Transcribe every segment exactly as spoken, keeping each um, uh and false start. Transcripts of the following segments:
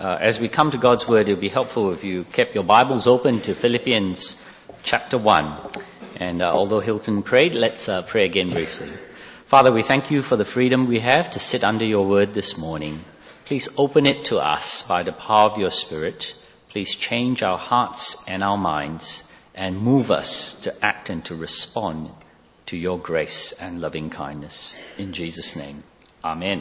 Uh, as we come to God's Word, it would be helpful if you kept your Bibles open to Philippians chapter one. And uh, although Hilton prayed, let's uh, pray again briefly. Father, we thank you for the freedom we have to sit under your Word this morning. Please open it to us by the power of your Spirit. Please change our hearts and our minds and move us to act and to respond to your grace and loving kindness. In Jesus' name, amen.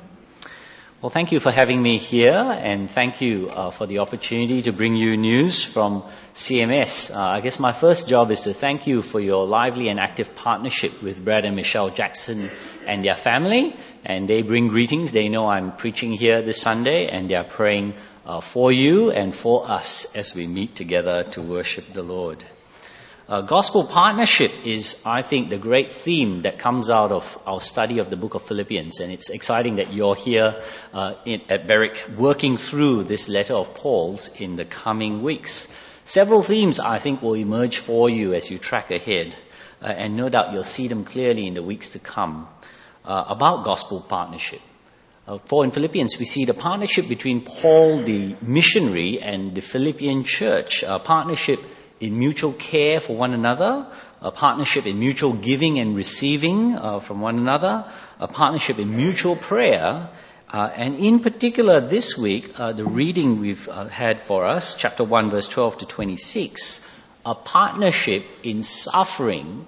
Well, thank you for having me here, and thank you uh, for the opportunity to bring you news from C M S. Uh, I guess my first job is to thank you for your lively and active partnership with Brad and Michelle Jackson and their family. And they bring greetings. They know I'm preaching here this Sunday, and they are praying uh, for you and for us as we meet together to worship the Lord. Uh, gospel partnership is, I think, the great theme that comes out of our study of the book of Philippians. And it's exciting that you're here uh, in, at Berwick working through this letter of Paul's in the coming weeks. Several themes, I think, will emerge for you as you track ahead. Uh, and no doubt you'll see them clearly in the weeks to come uh, about gospel partnership. Uh, for in Philippians, we see the partnership between Paul, the missionary, and the Philippian church. A partnership in mutual care for one another, a partnership in mutual giving and receiving uh, from one another, a partnership in mutual prayer, uh, and in particular this week, uh, the reading we've uh, had for us, chapter one, verse twelve to twenty-six, a partnership in suffering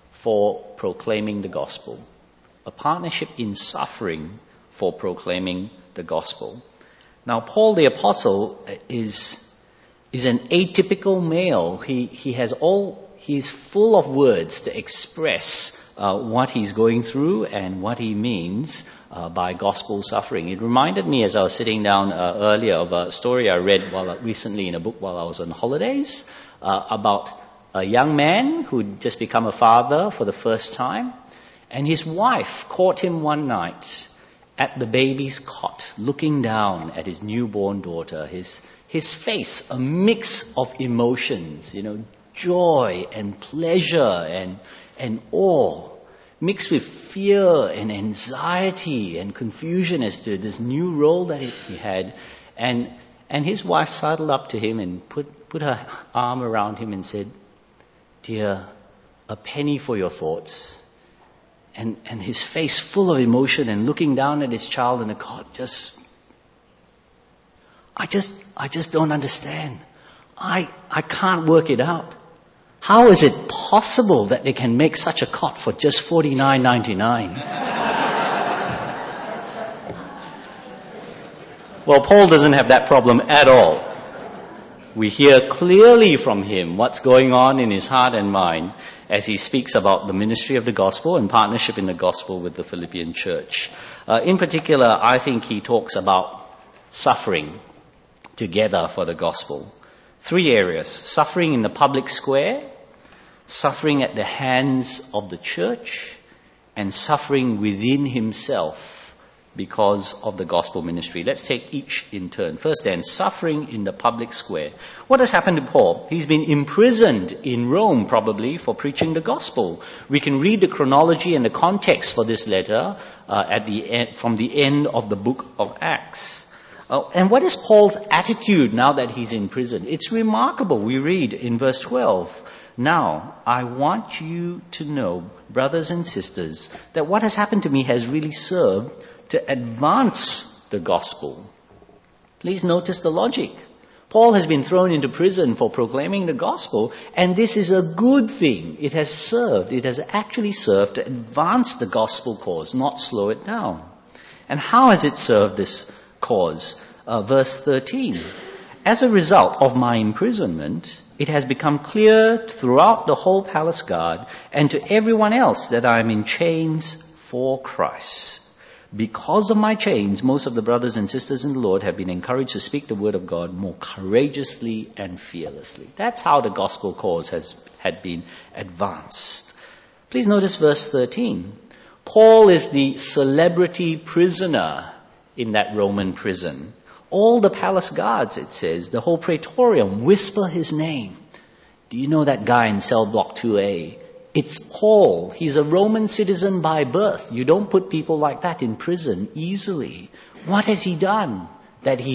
for proclaiming the gospel. A partnership in suffering for proclaiming the gospel. Now, Paul the Apostle is is an atypical male. He he has all he's full of words to express uh, what he's going through and what he means uh, by gospel suffering. It reminded me as I was sitting down uh, earlier of a story I read while recently in a book while I was on holidays uh, about a young man who'd just become a father for the first time, and his wife caught him one night at the baby's cot, looking down at his newborn daughter. His His face, a mix of emotions, you know, joy and pleasure and and awe, mixed with fear and anxiety and confusion as to this new role that he had. And and his wife sidled up to him and put, put her arm around him and said, "Dear, a penny for your thoughts." And and his face full of emotion and looking down at his child in the cot, just I just, I just don't understand. I, I can't work it out. How is it possible that they can make such a cot for just forty-nine ninety-nine? Well, Paul doesn't have that problem at all. We hear clearly from him what's going on in his heart and mind as he speaks about the ministry of the gospel and partnership in the gospel with the Philippian church. Uh, in particular, I think he talks about suffering together for the gospel. Three areas: suffering in the public square, suffering at the hands of the church, and suffering within himself because of the gospel ministry. Let's take each in turn. First then, suffering in the public square. What has happened to Paul? He's been imprisoned in Rome, probably, for preaching the gospel. We can read the chronology and the context for this letter uh, at the end, from the end of the book of Acts. Uh, and what is Paul's attitude now that he's in prison? It's remarkable. We read in verse twelve, "Now, I want you to know, brothers and sisters, that what has happened to me has really served to advance the gospel." Please notice the logic. Paul has been thrown into prison for proclaiming the gospel, and this is a good thing. It has served, it has actually served to advance the gospel cause, not slow it down. And how has it served this cause? Uh, verse thirteen, "As a result of my imprisonment, it has become clear throughout the whole palace guard and to everyone else that I am in chains for Christ. Because of my chains, most of the brothers and sisters in the Lord have been encouraged to speak the word of God more courageously and fearlessly." That's how the gospel cause has had been advanced. Please notice verse thirteen. Paul is the celebrity prisoner in that Roman prison. All the palace guards, it says, the whole praetorium, whisper his name. "Do you know that guy in cell block two A? It's Paul. He's a Roman citizen by birth. You don't put people like that in prison easily. What has he done that he's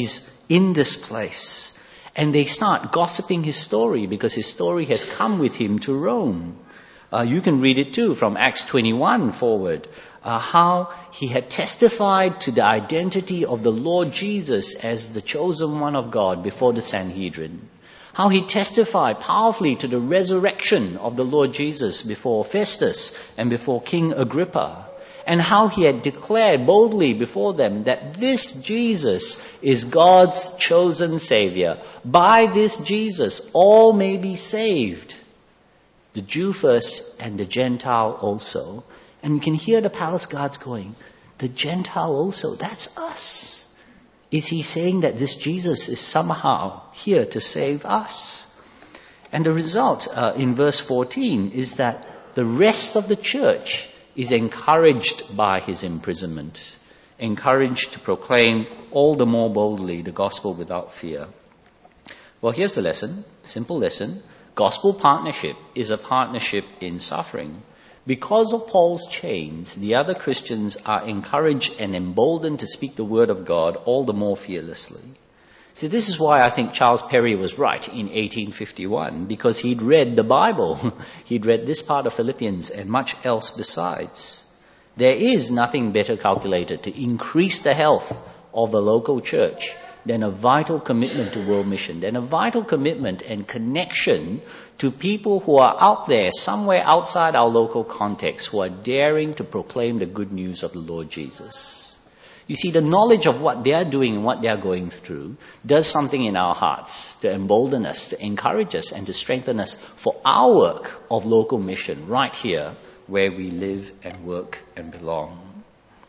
in this place. And they start gossiping his story because his story has come with him to Rome. Uh, you can read it too from Acts twenty-one forward. Uh, how he had testified to the identity of the Lord Jesus as the chosen one of God before the Sanhedrin. How he testified powerfully to the resurrection of the Lord Jesus before Festus and before King Agrippa. And how he had declared boldly before them that this Jesus is God's chosen Savior. By this Jesus, all may be saved. The Jew first and the Gentile also. And you can hear the palace guards going, the Gentile also, that's us. Is he saying that this Jesus is somehow here to save us? And the result uh, in verse fourteen is that the rest of the church is encouraged by his imprisonment, encouraged to proclaim all the more boldly the gospel without fear. Well, here's the lesson, simple lesson. Gospel partnership is a partnership in suffering. Because of Paul's chains, the other Christians are encouraged and emboldened to speak the word of God all the more fearlessly. See, this is why I think Charles Perry was right in eighteen fifty-one, because he'd read the Bible. He'd read this part of Philippians and much else besides. There is nothing better calculated to increase the health of a local church than a vital commitment to world mission, than a vital commitment and connection to people who are out there, somewhere outside our local context, who are daring to proclaim the good news of the Lord Jesus. You see, the knowledge of what they are doing and what they are going through does something in our hearts to embolden us, to encourage us, and to strengthen us for our work of local mission right here where we live and work and belong.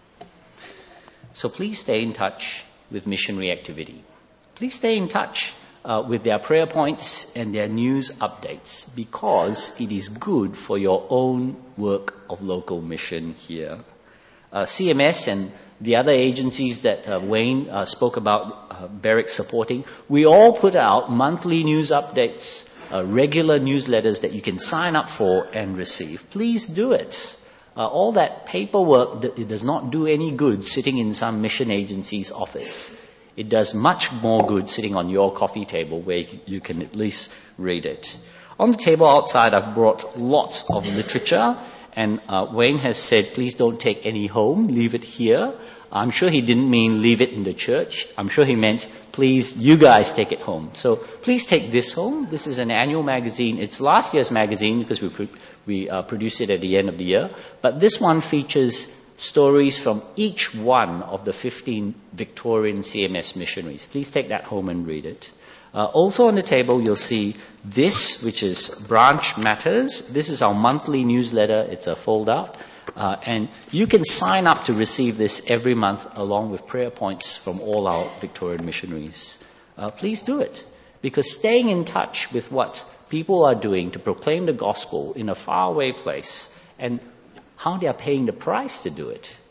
So please stay in touch with missionary activity. Please stay in touch uh, with their prayer points and their news updates, because it is good for your own work of local mission here. Uh, C M S and the other agencies that uh, Wayne uh, spoke about, uh, Berwick supporting, we all put out monthly news updates, uh, regular newsletters that you can sign up for and receive. Please do it. Uh, all that paperwork, it does not do any good sitting in some mission agency's office. It does much more good sitting on your coffee table where you can at least read it. On the table outside, I've brought lots of literature, and uh, Wayne has said, please don't take any home, leave it here. I'm sure he didn't mean leave it in the church. I'm sure he meant, please, you guys take it home. So please take this home. This is an annual magazine. It's last year's magazine because we, pre- we uh, produce it at the end of the year. But this one features stories from each one of the fifteen Victorian C M S missionaries. Please take that home and read it. Uh, also on the table, you'll see this, which is Branch Matters. This is our monthly newsletter. It's a fold-out. Uh, and you can sign up to receive this every month along with prayer points from all our Victorian missionaries. Uh, please do it, because staying in touch with what people are doing to proclaim the gospel in a faraway place and how they are paying the price to do it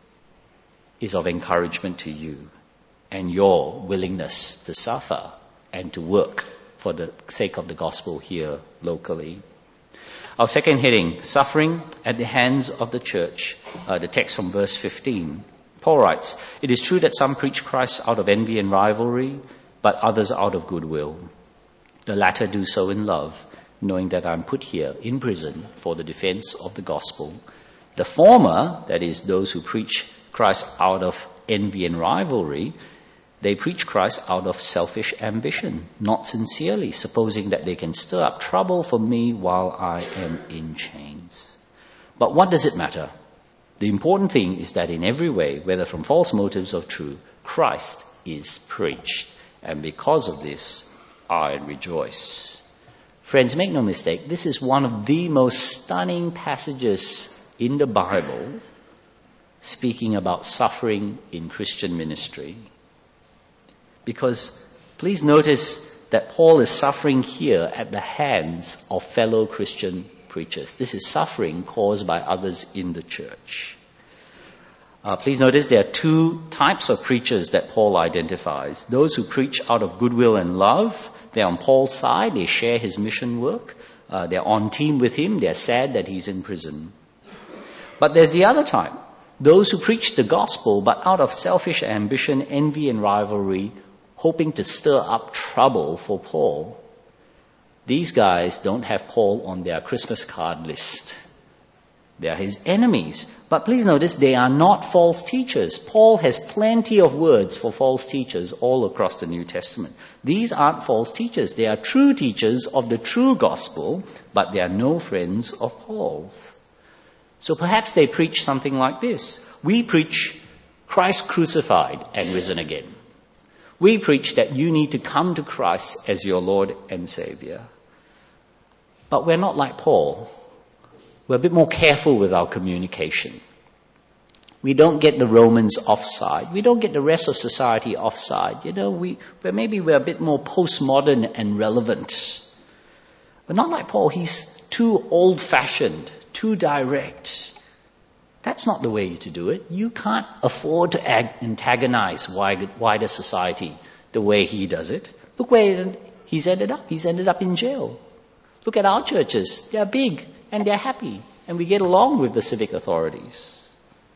is of encouragement to you and your willingness to suffer and to work for the sake of the gospel here locally. Our second heading, suffering at the hands of the church. Uh, the text from verse fifteen. Paul writes, "It is true that some preach Christ out of envy and rivalry, but others out of goodwill. The latter do so in love, knowing that I am put here in prison for the defense of the gospel. The former, that is, those who preach Christ out of envy and rivalry, they preach Christ out of selfish ambition, not sincerely, supposing that they can stir up trouble for me while I am in chains. But what does it matter? The important thing is that in every way, whether from false motives or true, Christ is preached. And because of this, I rejoice." Friends, make no mistake, this is one of the most stunning passages in the Bible speaking about suffering in Christian ministry. Because please notice that Paul is suffering here at the hands of fellow Christian preachers. This is suffering caused by others in the church. Uh, please notice there are two types of preachers that Paul identifies. Those who preach out of goodwill and love, they're on Paul's side, they share his mission work, uh, they're on team with him, they're sad that he's in prison. But there's the other type, those who preach the gospel but out of selfish ambition, envy and rivalry, hoping to stir up trouble for Paul. These guys don't have Paul on their Christmas card list. They are his enemies. But please notice, they are not false teachers. Paul has plenty of words for false teachers all across the New Testament. These aren't false teachers. They are true teachers of the true gospel, but they are no friends of Paul's. So perhaps they preach something like this. We preach Christ crucified and risen again. We preach that you need to come to Christ as your Lord and Savior. But we're not like Paul. We're a bit more careful with our communication. We don't get the Romans offside. We don't get the rest of society offside. You know, we, well, maybe we're a bit more postmodern and relevant. But not like Paul. He's too old-fashioned, too direct. That's not the way to do it. You can't afford to ag- antagonize wider, wider society the way he does it. Look where he's ended up. He's ended up in jail. Look at our churches. They're big. And they're happy, and we get along with the civic authorities.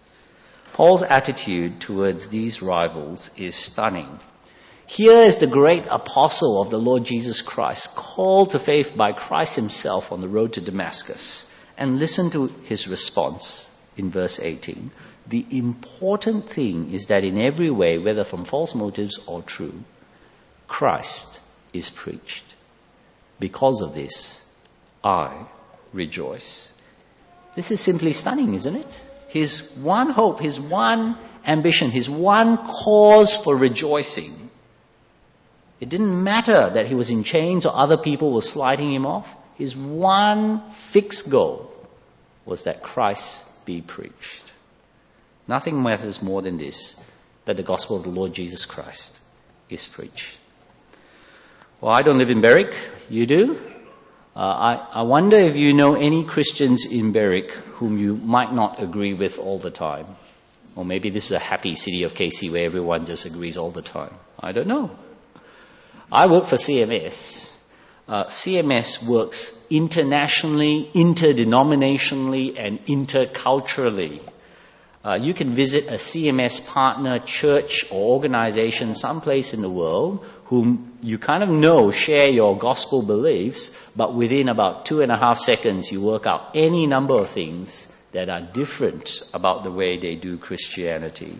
Paul's attitude towards these rivals is stunning. Here is the great apostle of the Lord Jesus Christ, called to faith by Christ himself on the road to Damascus. And listen to his response in verse eighteen. The important thing is that in every way, whether from false motives or true, Christ is preached. Because of this, I rejoice. This is simply stunning, isn't it? His one hope, his one ambition, his one cause for rejoicing. It didn't matter that he was in chains or other people were sliding him off. His one fixed goal was that Christ be preached. Nothing matters more than this, that the gospel of the Lord Jesus Christ is preached. Well, I don't live in Berwick. You do? Uh, I, I wonder if you know any Christians in Berwick whom you might not agree with all the time. Or maybe this is a happy city of K C where everyone just agrees all the time. I don't know. I work for C M S. Uh, C M S works internationally, interdenominationally, and interculturally. Uh, you can visit a C M S partner church or organization someplace in the world whom you kind of know share your gospel beliefs, but within about two and a half seconds you work out any number of things that are different about the way they do Christianity.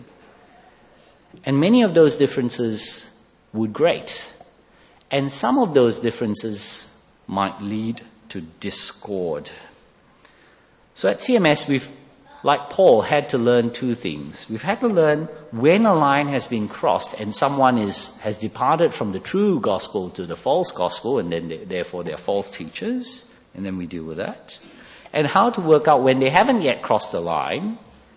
And many of those differences would grate. And some of those differences might lead to discord. So at C M S, we've, like Paul, had to learn two things. We've had to learn when a line has been crossed and someone is has departed from the true gospel to the false gospel, and then they, therefore they're false teachers, and then we deal with that. And how to work out when they haven't yet crossed the line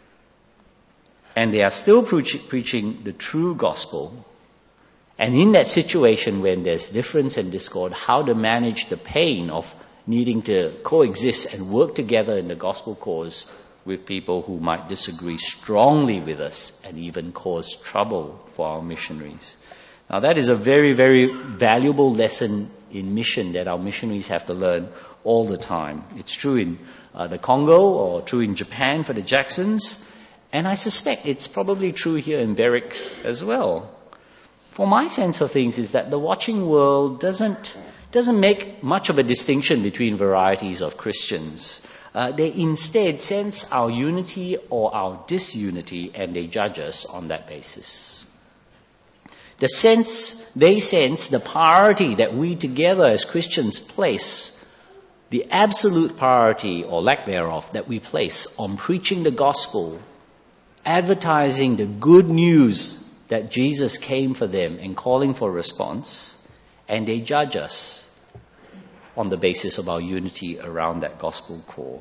and they are still preach, preaching the true gospel. And in that situation when there's difference and discord, how to manage the pain of needing to coexist and work together in the gospel cause with people who might disagree strongly with us and even cause trouble for our missionaries. Now that is a very, very valuable lesson in mission that our missionaries have to learn all the time. It's true in uh, the Congo or true in Japan for the Jacksons, and I suspect it's probably true here in Berwick as well. For my sense of things is that the watching world doesn't doesn't make much of a distinction between varieties of Christians. Uh, they instead sense our unity or our disunity, and they judge us on that basis. The sense, they sense the priority that we together as Christians place, the absolute priority or lack thereof that we place on preaching the gospel, advertising the good news that Jesus came for them and calling for response, and they judge us on the basis of our unity around that gospel core.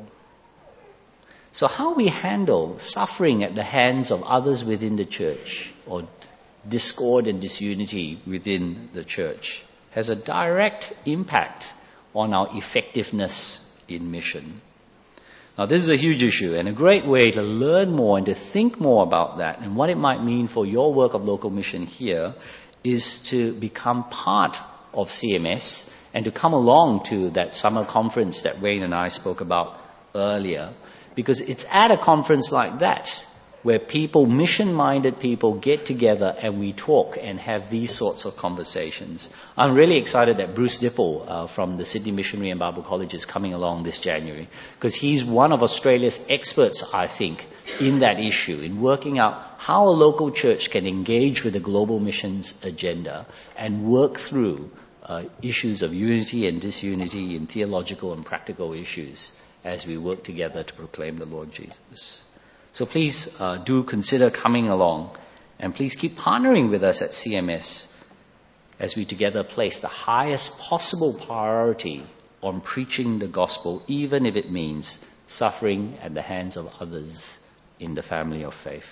So how we handle suffering at the hands of others within the church, or discord and disunity within the church, has a direct impact on our effectiveness in mission. Now this is a huge issue, and a great way to learn more and to think more about that and what it might mean for your work of local mission here is to become part of C M S and to come along to that summer conference that Wayne and I spoke about earlier. Because it's at a conference like that where people, mission-minded people, get together and we talk and have these sorts of conversations. I'm really excited that Bruce Dipple uh, from the Sydney Missionary and Bible College is coming along this January, because he's one of Australia's experts, I think, in that issue, in working out how a local church can engage with the global missions agenda and work through uh, issues of unity and disunity in theological and practical issues as we work together to proclaim the Lord Jesus. So please uh, do consider coming along, and please keep partnering with us at C M S as we together place the highest possible priority on preaching the gospel, even if it means suffering at the hands of others in the family of faith.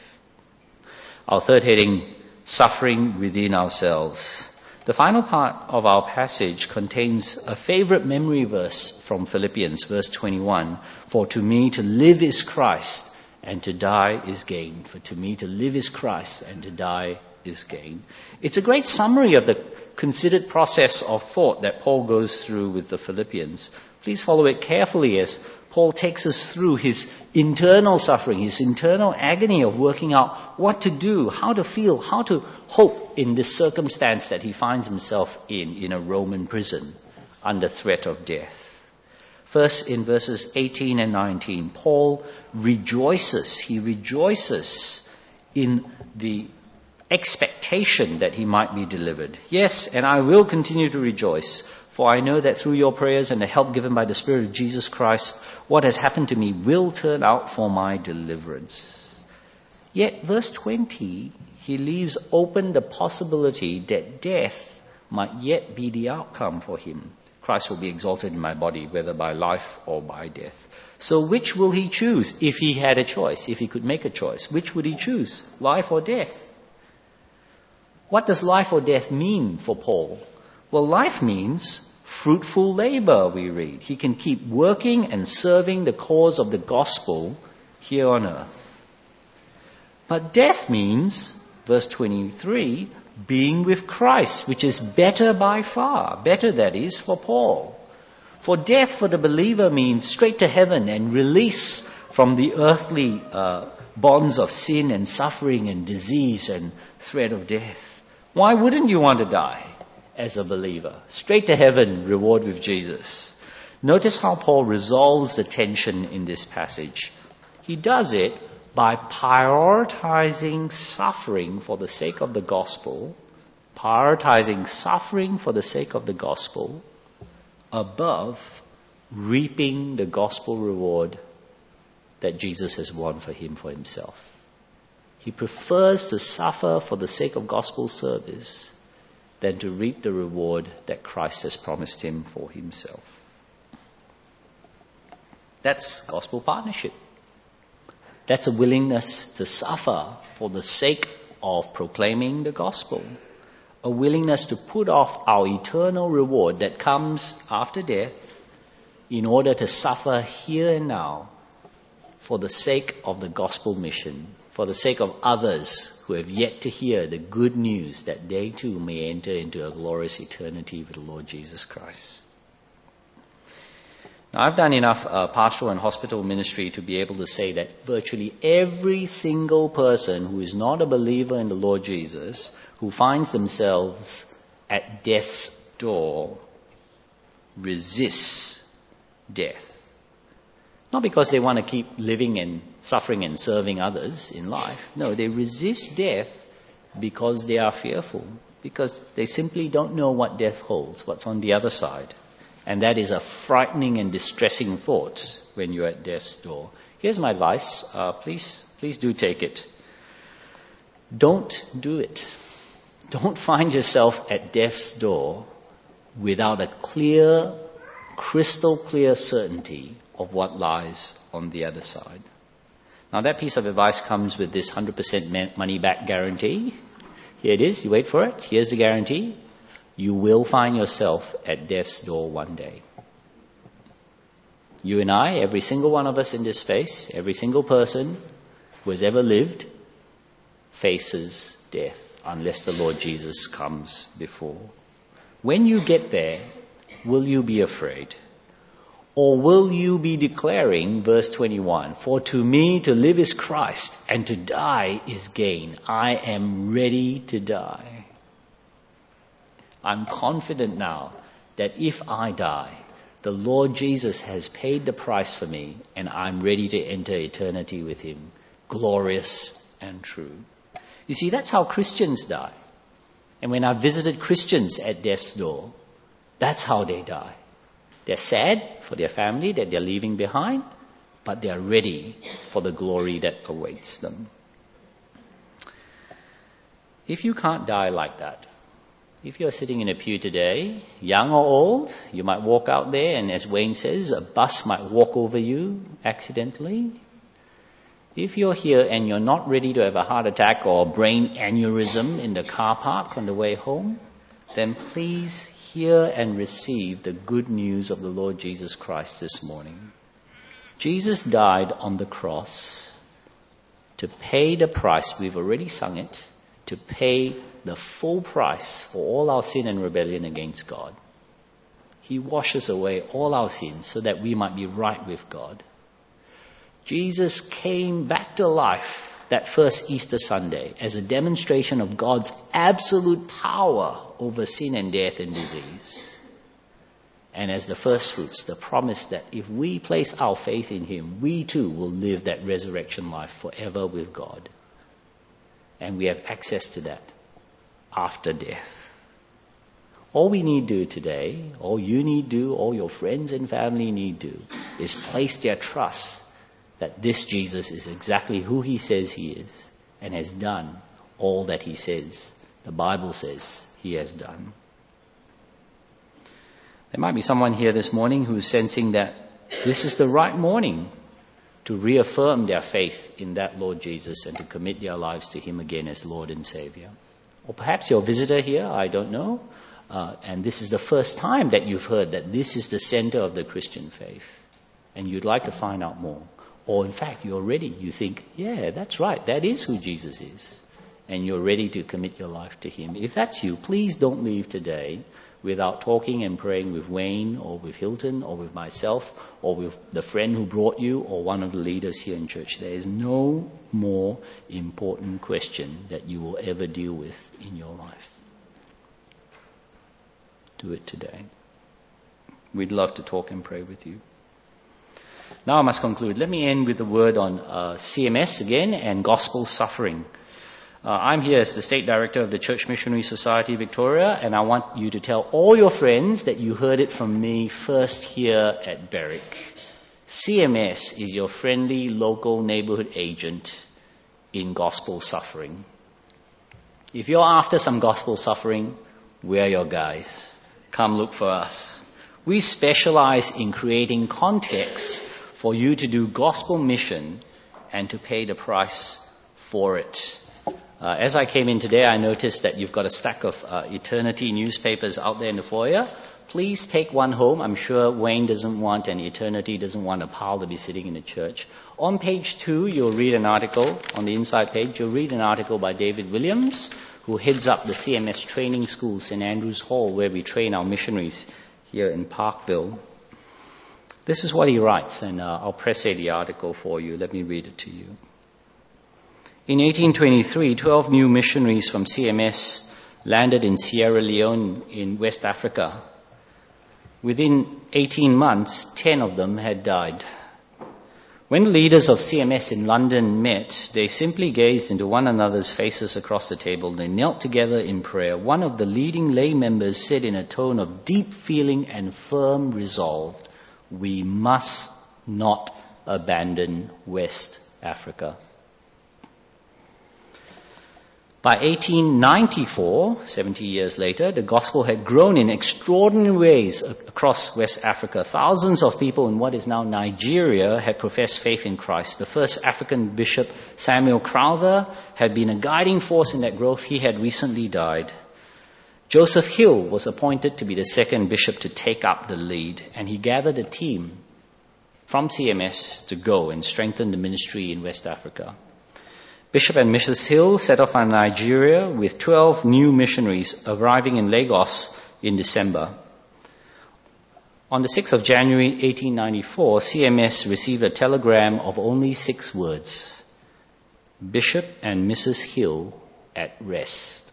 Our third heading, suffering within ourselves. The final part of our passage contains a favorite memory verse from Philippians, verse twenty-one. For to me to live is Christ, and to die is gain. For to me to live is Christ, and to die is gain. It's a great summary of the considered process of thought that Paul goes through with the Philippians. Please follow it carefully as Paul takes us through his internal suffering, his internal agony of working out what to do, how to feel, how to hope in this circumstance that he finds himself in, in a Roman prison under threat of death. First, in verses eighteen and nineteen, Paul rejoices. He rejoices in the expectation that he might be delivered. Yes, and I will continue to rejoice, for I know that through your prayers and the help given by the Spirit of Jesus Christ, what has happened to me will turn out for my deliverance. Yet, verse twenty, he leaves open the possibility that death might yet be the outcome for him. Christ will be exalted in my body, whether by life or by death. So which will he choose if he had a choice, if he could make a choice? Which would he choose, life or death? What does life or death mean for Paul? Well, life means fruitful labor, we read. He can keep working and serving the cause of the gospel here on earth. But death means, verse twenty-three, being with Christ, which is better by far. Better, that is, for Paul. For death for the believer means straight to heaven and release from the earthly uh, bonds of sin and suffering and disease and threat of death. Why wouldn't you want to die as a believer? Straight to heaven, reward with Jesus. Notice how Paul resolves the tension in this passage. He does it by prioritizing suffering for the sake of the gospel, prioritizing suffering for the sake of the gospel above reaping the gospel reward that Jesus has won for him for himself. He prefers to suffer for the sake of gospel service than to reap the reward that Christ has promised him for himself. That's gospel partnership. That's a willingness to suffer for the sake of proclaiming the gospel. A willingness to put off our eternal reward that comes after death in order to suffer here and now for the sake of the gospel mission, for the sake of others who have yet to hear the good news that they too may enter into a glorious eternity with the Lord Jesus Christ. Now, I've done enough uh, pastoral and hospital ministry to be able to say that virtually every single person who is not a believer in the Lord Jesus, who finds themselves at death's door, resists death. Not because they want to keep living and suffering and serving others in life. No, they resist death because they are fearful, because they simply don't know what death holds, what's on the other side. And that is a frightening and distressing thought when you're at death's door. Here's my advice. Uh, please, please do take it. Don't do it. Don't find yourself at death's door without a clear, crystal clear certainty of what lies on the other side. Now, that piece of advice comes with this one hundred percent money-back guarantee. Here it is. You wait for it. Here's the guarantee. You will find yourself at death's door one day. You and I, every single one of us in this space, every single person who has ever lived, faces death unless the Lord Jesus comes before. When you get there, will you be afraid? Or will you be declaring, verse twenty-one, for to me to live is Christ and to die is gain. I am ready to die. I'm confident now that if I die, the Lord Jesus has paid the price for me and I'm ready to enter eternity with him, glorious and true. You see, that's how Christians die. And when I visited Christians at death's door, that's how they die. They're sad for their family that they're leaving behind, but they're ready for the glory that awaits them. If you can't die like that, if you're sitting in a pew today, young or old, you might walk out there and, as Wayne says, a bus might walk over you accidentally. If you're here and you're not ready to have a heart attack or a brain aneurysm in the car park on the way home, then please hear and receive the good news of the Lord Jesus Christ this morning. Jesus died on the cross to pay the price, we've already sung it, to pay the full price for all our sin and rebellion against God. He washes away all our sins so that we might be right with God. Jesus came back to life that first Easter Sunday as a demonstration of God's absolute power over sin and death and disease. And as the first fruits, the promise that if we place our faith in him, we too will live that resurrection life forever with God. And we have access to that after death. All we need do today, all you need do, all your friends and family need do, is place their trust that this Jesus is exactly who he says he is and has done all that he says, the Bible says he has done. There might be someone here this morning who's sensing that this is the right morning to reaffirm their faith in that Lord Jesus and to commit their lives to him again as Lord and Savior. Or perhaps you're a visitor here, I don't know, uh, and this is the first time that you've heard that this is the center of the Christian faith and you'd like to find out more. Or in fact, you're ready. You think, yeah, that's right. That is who Jesus is. And you're ready to commit your life to him. If that's you, please don't leave today without talking and praying with Wayne or with Hilton or with myself or with the friend who brought you or one of the leaders here in church. There is no more important question that you will ever deal with in your life. Do it today. We'd love to talk and pray with you. Now I must conclude. Let me end with a word on uh, C M S again and gospel suffering. Uh, I'm here as the State Director of the Church Missionary Society Victoria, and I want you to tell all your friends that you heard it from me first here at Berwick. C M S is your friendly local neighborhood agent in gospel suffering. If you're after some gospel suffering, we're your guys. Come look for us. We specialize in creating context for you to do gospel mission and to pay the price for it. Uh, as I came in today, I noticed that you've got a stack of uh, Eternity newspapers out there in the foyer. Please take one home. I'm sure Wayne doesn't want and Eternity doesn't want a pile to be sitting in the church. On page two, you'll read an article. On the inside page, you'll read an article by David Williams, who heads up the C M S training school, Saint Andrew's Hall, where we train our missionaries here in Parkville. This is what he writes, and uh, I'll press the article for you. Let me read it to you. In eighteen twenty-three, twelve new missionaries from C M S landed in Sierra Leone in West Africa. Within eighteen months, ten of them had died. When the leaders of C M S in London met, they simply gazed into one another's faces across the table. They knelt together in prayer. One of the leading lay members said in a tone of deep feeling and firm resolve, "We must not abandon West Africa." By eighteen ninety-four, seventy years later, the gospel had grown in extraordinary ways across West Africa. Thousands of people in what is now Nigeria had professed faith in Christ. The first African bishop, Samuel Crowther, had been a guiding force in that growth. He had recently died. Joseph Hill was appointed to be the second bishop to take up the lead, and he gathered a team from C M S to go and strengthen the ministry in West Africa. Bishop and Missus Hill set off on Nigeria with twelve new missionaries arriving in Lagos in December. On the sixth of January eighteen ninety-four, C M S received a telegram of only six words: Bishop and Missus Hill at rest.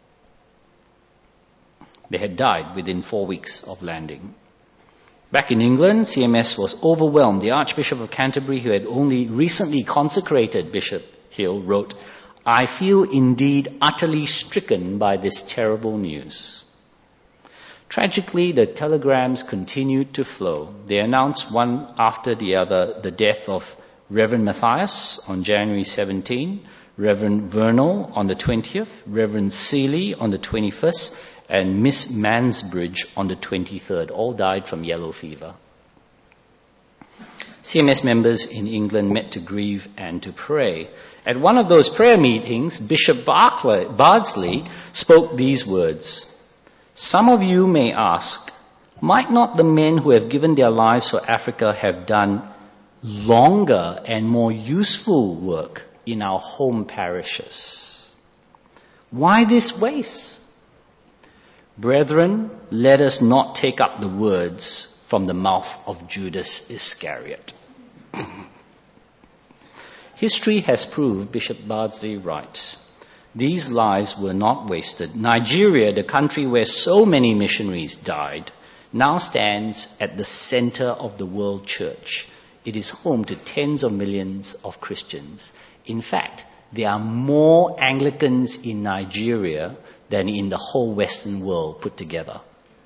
They had died within four weeks of landing. Back in England, C M S was overwhelmed. The Archbishop of Canterbury, who had only recently consecrated Bishop Hill, wrote, "I feel indeed utterly stricken by this terrible news." Tragically, the telegrams continued to flow. They announced one after the other the death of Reverend Matthias on January seventeenth, Reverend Vernal on the twentieth, Reverend Seeley on the twenty-first, and Miss Mansbridge on the twenty-third. All died from yellow fever. C M S members in England met to grieve and to pray. At one of those prayer meetings, Bishop Barclay, Bardsley spoke these words: "Some of you may ask, might not the men who have given their lives for Africa have done longer and more useful work in our home parishes? Why this waste? Brethren, let us not take up the words from the mouth of Judas Iscariot." History has proved Bishop Bardsley right. These lives were not wasted. Nigeria, the country where so many missionaries died, now stands at the center of the world church. It is home to tens of millions of Christians. In fact, there are more Anglicans in Nigeria than in the whole Western world put together.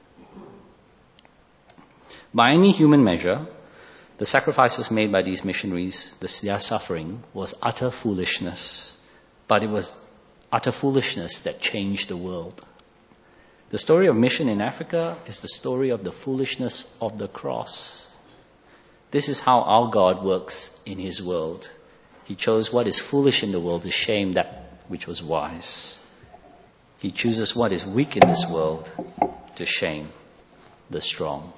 By any human measure, the sacrifices made by these missionaries, their suffering, was utter foolishness. But it was utter foolishness that changed the world. The story of mission in Africa is the story of the foolishness of the cross. This is how our God works in his world. He chose what is foolish in the world to shame that which was wise. He chooses what is weak in this world to shame the strong.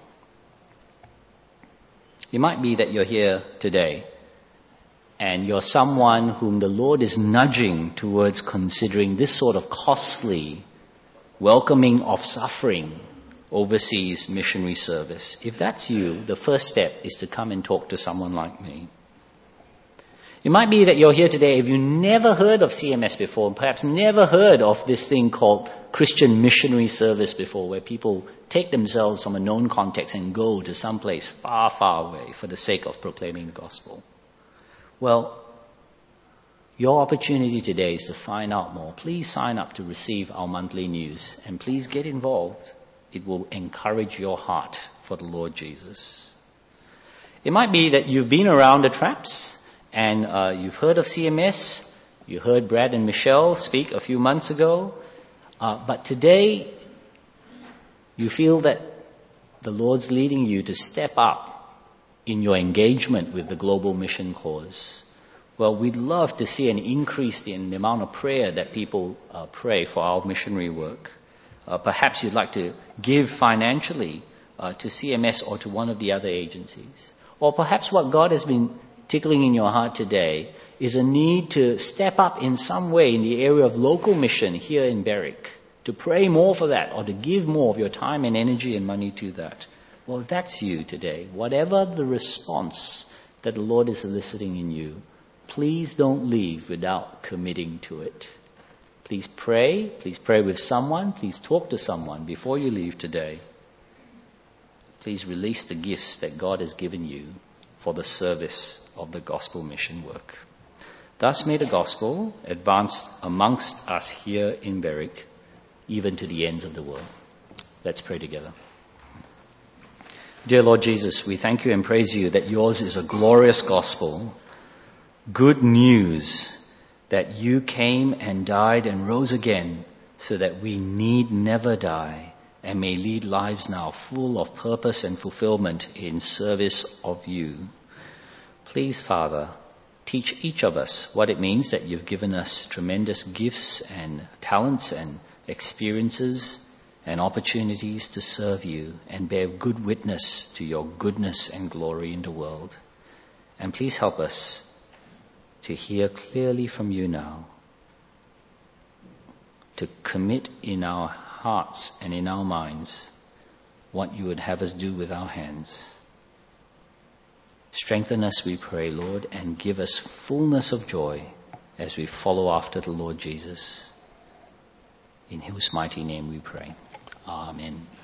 It might be that you're here today and you're someone whom the Lord is nudging towards considering this sort of costly welcoming of suffering overseas missionary service. If that's you, the first step is to come and talk to someone like me. It might be that you're here today if you've never heard of C M S before, and perhaps never heard of this thing called Christian missionary service before, where people take themselves from a known context and go to some place far, far away for the sake of proclaiming the gospel. Well, your opportunity today is to find out more. Please sign up to receive our monthly news, and please get involved. It will encourage your heart for the Lord Jesus. It might be that you've been around the traps, and uh, you've heard of C M S. You heard Brad and Michelle speak a few months ago. Uh, but today, you feel that the Lord's leading you to step up in your engagement with the global mission cause. Well, we'd love to see an increase in the amount of prayer that people uh, pray for our missionary work. Uh, perhaps you'd like to give financially uh, to C M S or to one of the other agencies. Or perhaps what God has been tickling in your heart today is a need to step up in some way in the area of local mission here in Berwick, to pray more for that or to give more of your time and energy and money to that. Well, if that's you today, whatever the response that the Lord is eliciting in you, please don't leave without committing to it. Please pray. Please pray with someone. Please talk to someone before you leave today. Please release the gifts that God has given you for the service of the gospel mission work. Thus may the gospel advance amongst us here in Berwick, even to the ends of the world. Let's pray together. Dear Lord Jesus, we thank you and praise you that yours is a glorious gospel, good news that you came and died and rose again so that we need never die and may lead lives now full of purpose and fulfillment in service of you. Please, Father, teach each of us what it means that you've given us tremendous gifts and talents and experiences and opportunities to serve you and bear good witness to your goodness and glory in the world. And please help us to hear clearly from you now, to commit in our hearts and in our minds what you would have us do with our hands. Strengthen us, we pray, Lord, and give us fullness of joy as we follow after the Lord Jesus. In whose mighty name we pray. Amen.